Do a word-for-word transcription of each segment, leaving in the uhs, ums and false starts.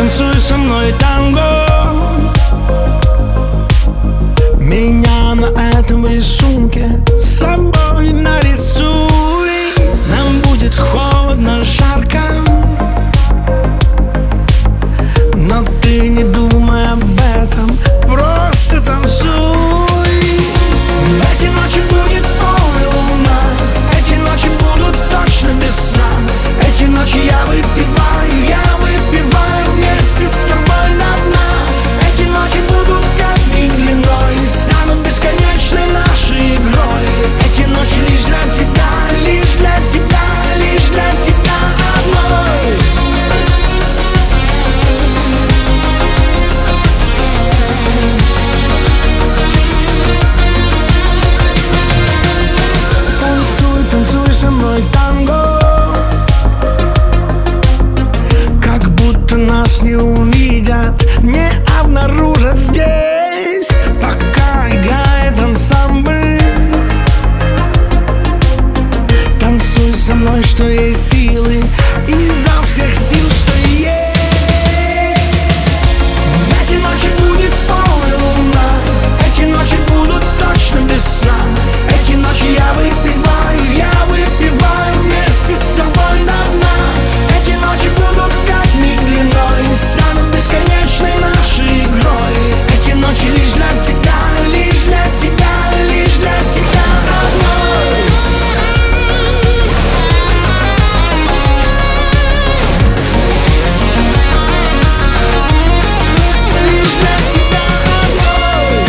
танцуй со мной танго. Меня на этом рисунке с собой нарисуй. Нам будет холодно, жарко, но ты не думай об этом, просто танцуй. В эти ночи будет полная луна, эти ночи будут точно без сна. Эти ночи я выпиваю, я выпиваю вместе с тобой до дна. Эти ночи будут как миг длиной, станут бесконечной нашей игрой. Эти ночи лишь для тебя, лишь для тебя, лишь для тебя одной. Танцуй, танцуй со мной танго, как будто нас не увидят, не обнаружат здесь, пока играет ансамбль. Танцуй со мной, что есть силы, изо всех сил, что есть. В эти ночи будет полная луна, эти ночи будут точно без сна. Эти ночи я выпиваю, я выпиваю вместе с тобой до дна. Эти ночи будут как миг длиной, станут бесконечной нашей игрой. Эти ночи лишь для тебя, лишь для тебя, лишь для тебя одной. Лишь для тебя одной.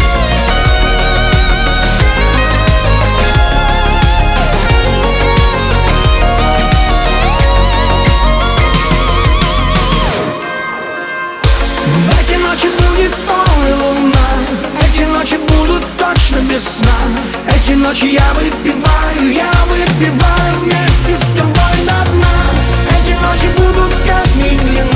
В эти ночи будет полная луна, эти ночи будут точно без сна. Эти ночи я выпиваю, я выпиваю вместе с тобой до дна. Эти ночи будут как миг длиной,